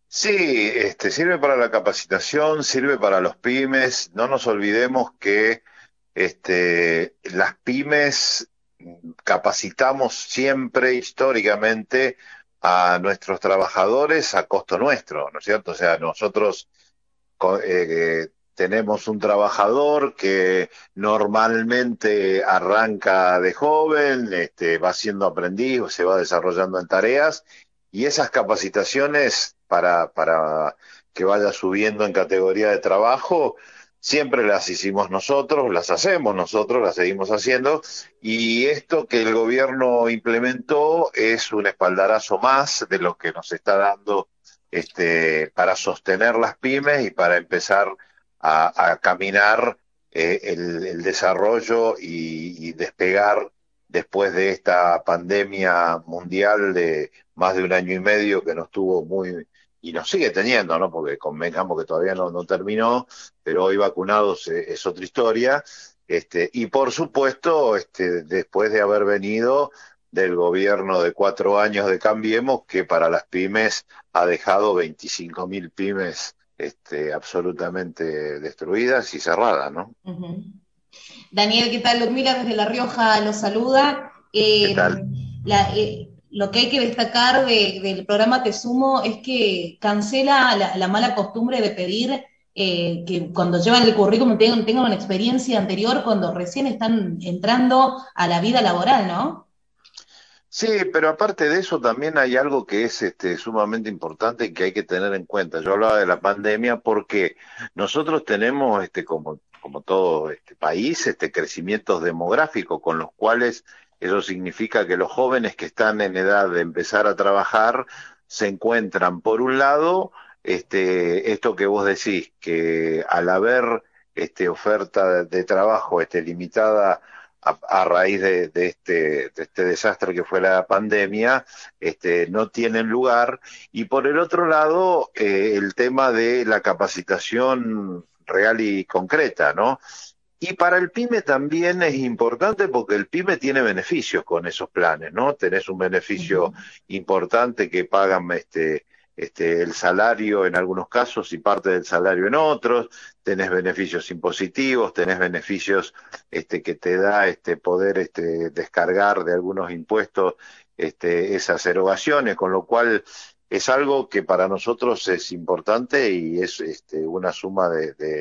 Sí, sirve para la capacitación, sirve para los pymes. No nos olvidemos que las pymes capacitamos siempre históricamente a nuestros trabajadores a costo nuestro, ¿no es cierto? O sea, nosotros tenemos un trabajador que normalmente arranca de joven, va siendo aprendiz, se va desarrollando en tareas y esas capacitaciones para que vaya subiendo en categoría de trabajo, siempre las hicimos nosotros, las hacemos nosotros, las seguimos haciendo y esto que el gobierno implementó es un espaldarazo más de lo que nos está dando para sostener las pymes y para empezar a caminar el desarrollo y despegar después de esta pandemia mundial de más de un año y medio que nos tuvo muy, y nos sigue teniendo, ¿no? Porque convengamos que todavía no terminó, pero hoy vacunados es otra historia. Y por supuesto, después de haber venido del gobierno de 4 años de Cambiemos, que para las pymes ha dejado 25.000 pymes absolutamente destruidas y cerradas, ¿no? Ujú. Daniel, ¿qué tal? Ludmila desde La Rioja los saluda. ¿Qué tal? Lo que hay que destacar del programa Te Sumo es que cancela la mala costumbre de pedir que cuando llevan el currículum tengan una experiencia anterior cuando recién están entrando a la vida laboral, ¿no? Sí, pero aparte de eso también hay algo que es sumamente importante y que hay que tener en cuenta. Yo hablaba de la pandemia porque nosotros tenemos, como todo este país, crecimientos demográficos con los cuales eso significa que los jóvenes que están en edad de empezar a trabajar se encuentran, por un lado, esto que vos decís, que al haber oferta de trabajo limitada a raíz de este desastre que fue la pandemia, no tienen lugar. Y por el otro lado, el tema de la capacitación real y concreta, ¿no? Y para el PYME también es importante porque el PYME tiene beneficios con esos planes, ¿no? Tenés un beneficio Ujú. importante que pagan el salario en algunos casos y parte del salario en otros, tenés beneficios impositivos, tenés beneficios que te da poder descargar de algunos impuestos esas erogaciones, con lo cual es algo que para nosotros es importante y es una suma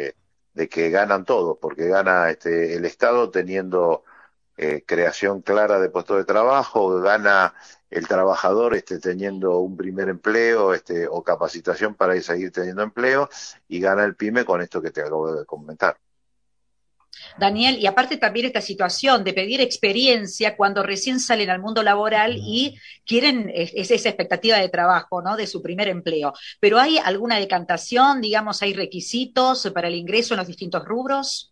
de que ganan todos, porque gana el Estado teniendo creación clara de puestos de trabajo, gana el trabajador teniendo un primer empleo o capacitación para seguir teniendo empleo, y gana el PYME con esto que te acabo de comentar. Daniel, y aparte también esta situación de pedir experiencia cuando recién salen al mundo laboral y quieren esa expectativa de trabajo, ¿no? De su primer empleo. Pero ¿hay alguna decantación, digamos, hay requisitos para el ingreso en los distintos rubros?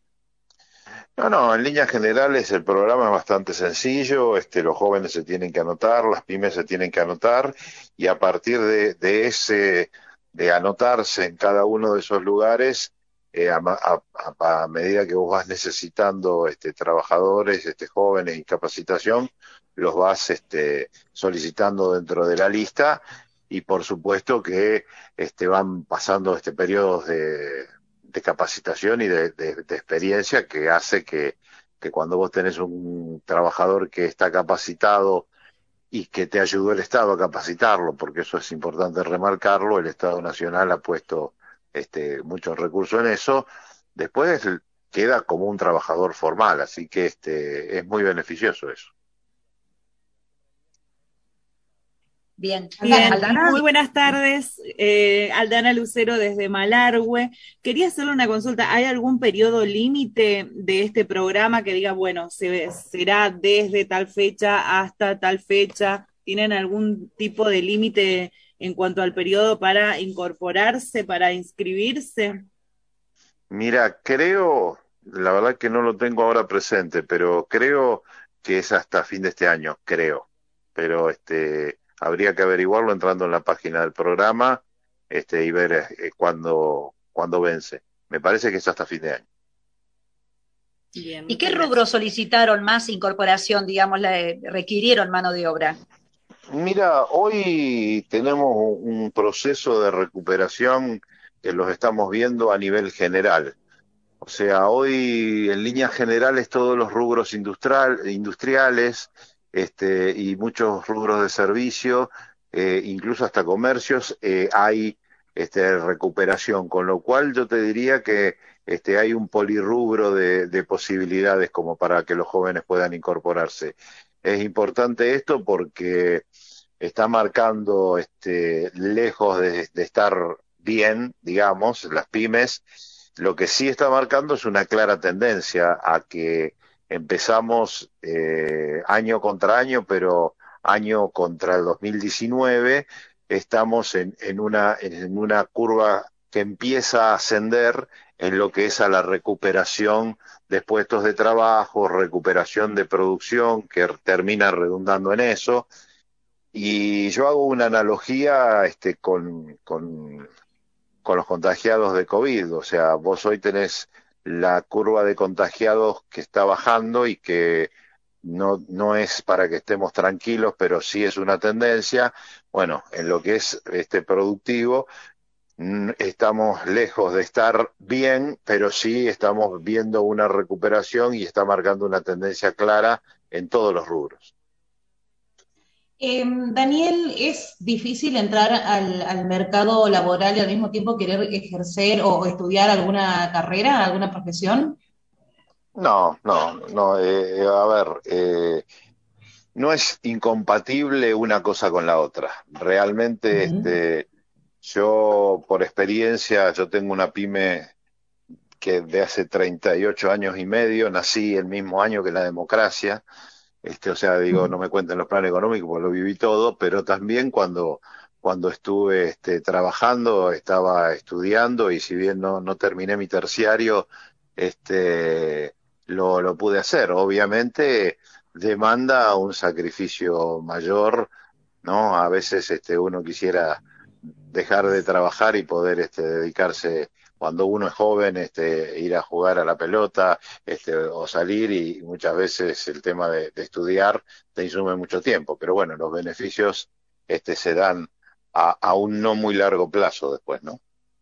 No, no, en líneas generales el programa es bastante sencillo, los jóvenes se tienen que anotar, las pymes se tienen que anotar, y a partir de anotarse en cada uno de esos lugares, a medida que vos vas necesitando trabajadores, jóvenes y capacitación, los vas solicitando dentro de la lista, y por supuesto que van pasando periodos de capacitación y de experiencia que hace que cuando vos tenés un trabajador que está capacitado y que te ayudó el Estado a capacitarlo, porque eso es importante remarcarlo, el Estado Nacional ha puesto muchos recursos en eso, después queda como un trabajador formal, así que es muy beneficioso eso. Bien. Aldana. Bien, Aldana, muy buenas tardes. Aldana Lucero desde Malargüe. Quería hacerle una consulta. ¿Hay algún periodo límite de este programa que diga, bueno, será desde tal fecha hasta tal fecha? ¿Tienen algún tipo de límite en cuanto al periodo para incorporarse, para inscribirse? Mira, creo, la verdad que no lo tengo ahora presente, pero creo que es hasta fin de este año, creo. Pero habría que averiguarlo entrando en la página del programa y ver cuándo vence. Me parece que es hasta fin de año. Bien, ¿y qué muchas rubros gracias. solicitaron más incorporación, digamos, requirieron mano de obra? Mira, hoy tenemos un proceso de recuperación que los estamos viendo a nivel general. O sea, hoy en líneas generales todos los rubros industriales, y muchos rubros de servicio, incluso hasta comercios, hay recuperación, con lo cual yo te diría que hay un polirrubro de posibilidades como para que los jóvenes puedan incorporarse. Es importante esto porque está marcando, lejos de estar bien, digamos, las pymes, lo que sí está marcando es una clara tendencia a que empezamos año contra año, pero año contra el 2019, estamos en una curva que empieza a ascender en lo que es a la recuperación de puestos de trabajo, recuperación de producción, que termina redundando en eso. Y yo hago una analogía con los contagiados de COVID. O sea, vos hoy tenés la curva de contagiados que está bajando y que no es para que estemos tranquilos, pero sí es una tendencia. Bueno, en lo que es productivo, estamos lejos de estar bien, pero sí estamos viendo una recuperación y está marcando una tendencia clara en todos los rubros. Daniel, ¿es difícil entrar al mercado laboral y al mismo tiempo querer ejercer o estudiar alguna carrera, alguna profesión? No, no, no. A ver, no es incompatible una cosa con la otra. Realmente, Ujú. yo por experiencia, yo tengo una pyme que de hace 38 años y medio, nací el mismo año que la democracia. O sea, digo, no me cuenten los planes económicos porque lo viví todo, pero también cuando estuve trabajando, estaba estudiando y si bien no terminé mi terciario, lo pude hacer. Obviamente demanda un sacrificio mayor, ¿no? A veces uno quisiera dejar de trabajar y poder dedicarse cuando uno es joven, ir a jugar a la pelota, o salir, y muchas veces el tema de estudiar te insume mucho tiempo, pero bueno, los beneficios se dan a un no muy largo plazo después, ¿no?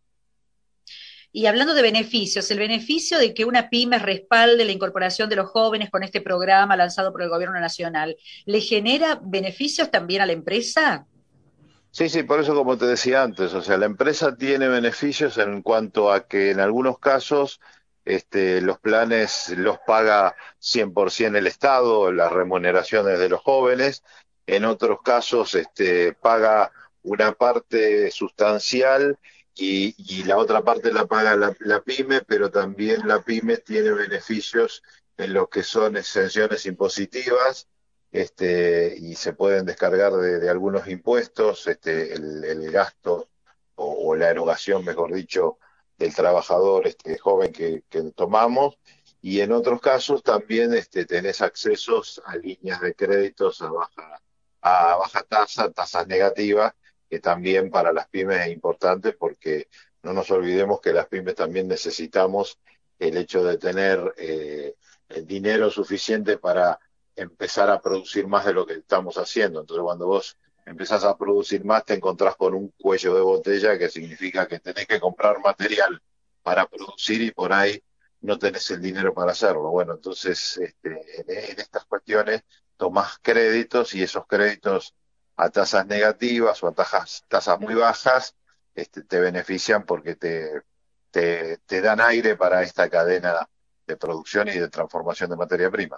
Y hablando de beneficios, el beneficio de que una pyme respalde la incorporación de los jóvenes con este programa lanzado por el gobierno nacional, ¿le genera beneficios también a la empresa? Sí, sí, por eso como te decía antes, o sea, la empresa tiene beneficios en cuanto a que en algunos casos los planes los paga 100% el Estado, las remuneraciones de los jóvenes. En otros casos paga una parte sustancial y la otra parte la paga la pyme, pero también la pyme tiene beneficios en lo que son exenciones impositivas, y se pueden descargar de algunos impuestos, el gasto o la erogación, mejor dicho, del trabajador joven que tomamos. Y en otros casos también tenés accesos a líneas de créditos a baja tasa, tasas negativas, que también para las pymes es importante porque no nos olvidemos que las pymes también necesitamos el hecho de tener el dinero suficiente para empezar a producir más de lo que estamos haciendo. Entonces, cuando vos empezás a producir más, te encontrás con un cuello de botella que significa que tenés que comprar material para producir y por ahí no tenés el dinero para hacerlo. Bueno, entonces, en estas cuestiones tomás créditos y esos créditos a tasas negativas o a tasas muy bajas, te benefician porque te dan aire para esta cadena de producción y de transformación de materia prima.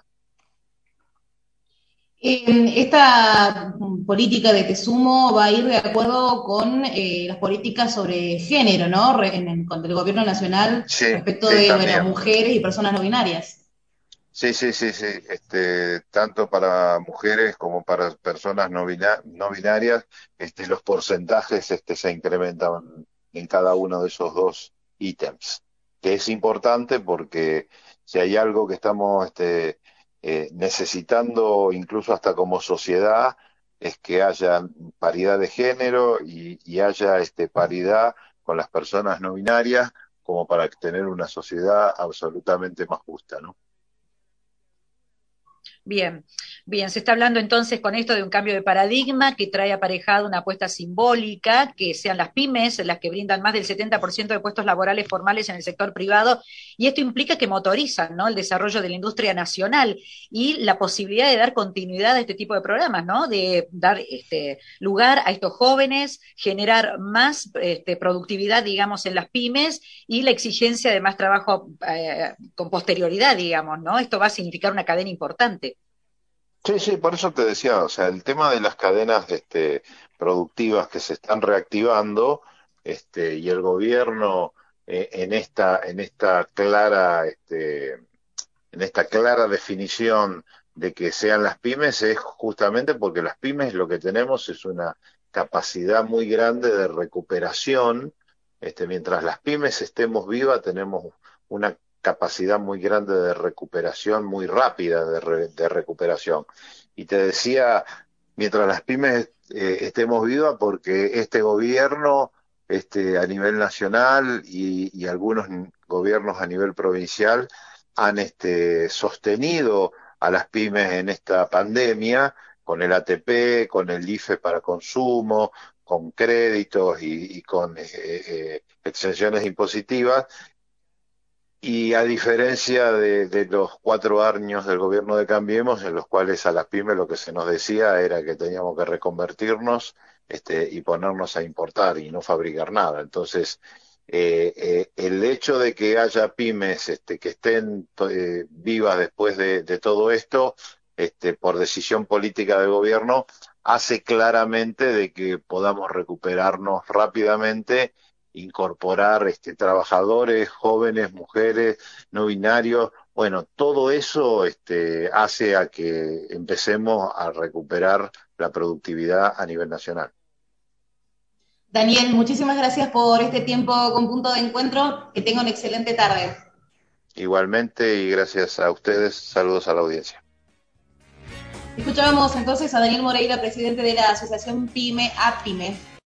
Esta política de Te Sumo va a ir de acuerdo con las políticas sobre género, ¿no? Con el gobierno nacional Sí, respecto sí, de, bueno, también. mujeres y personas no binarias. Sí, sí, sí, sí. Tanto para mujeres como para personas no binarias, los porcentajes se incrementan en cada uno de esos dos ítems, que es importante porque si hay algo que estamos necesitando, incluso hasta como sociedad, es que haya paridad de género y haya paridad con las personas no binarias, como para tener una sociedad absolutamente más justa, ¿no? Bien. Bien, se está hablando entonces con esto de un cambio de paradigma que trae aparejado una apuesta simbólica, que sean las pymes las que brindan más del 70% de puestos laborales formales en el sector privado, y esto implica que motorizan, ¿no?, el desarrollo de la industria nacional y la posibilidad de dar continuidad a este tipo de programas, ¿no?, de dar lugar a estos jóvenes, generar más productividad, digamos, en las pymes y la exigencia de más trabajo con posterioridad, digamos, ¿no? Esto va a significar una cadena importante. Sí, sí, por eso te decía, o sea, el tema de las cadenas productivas que se están reactivando, y el gobierno en esta clara definición de que sean las pymes es justamente porque las pymes lo que tenemos es una capacidad muy grande de recuperación. Mientras las pymes estemos vivas, tenemos una capacidad muy grande de recuperación, muy rápida de recuperación. Y te decía, mientras las pymes estemos vivas, porque este gobierno, a nivel nacional y algunos gobiernos a nivel provincial han sostenido a las pymes en esta pandemia con el ATP, con el IFE para consumo, con créditos y con exenciones impositivas. Y a diferencia de los 4 años del gobierno de Cambiemos, en los cuales a las pymes lo que se nos decía era que teníamos que reconvertirnos y ponernos a importar y no fabricar nada. Entonces, el hecho de que haya pymes que estén vivas después de todo esto, por decisión política del gobierno, hace claramente de que podamos recuperarnos rápidamente, incorporar trabajadores, jóvenes, mujeres, no binarios. Bueno, todo eso hace a que empecemos a recuperar la productividad a nivel nacional. Daniel, muchísimas gracias por este tiempo con Punto de Encuentro. Que tenga una excelente tarde. Igualmente, y gracias a ustedes, saludos a la audiencia. Escuchábamos entonces a Daniel Moreira, presidente de la Asociación PYME APYME.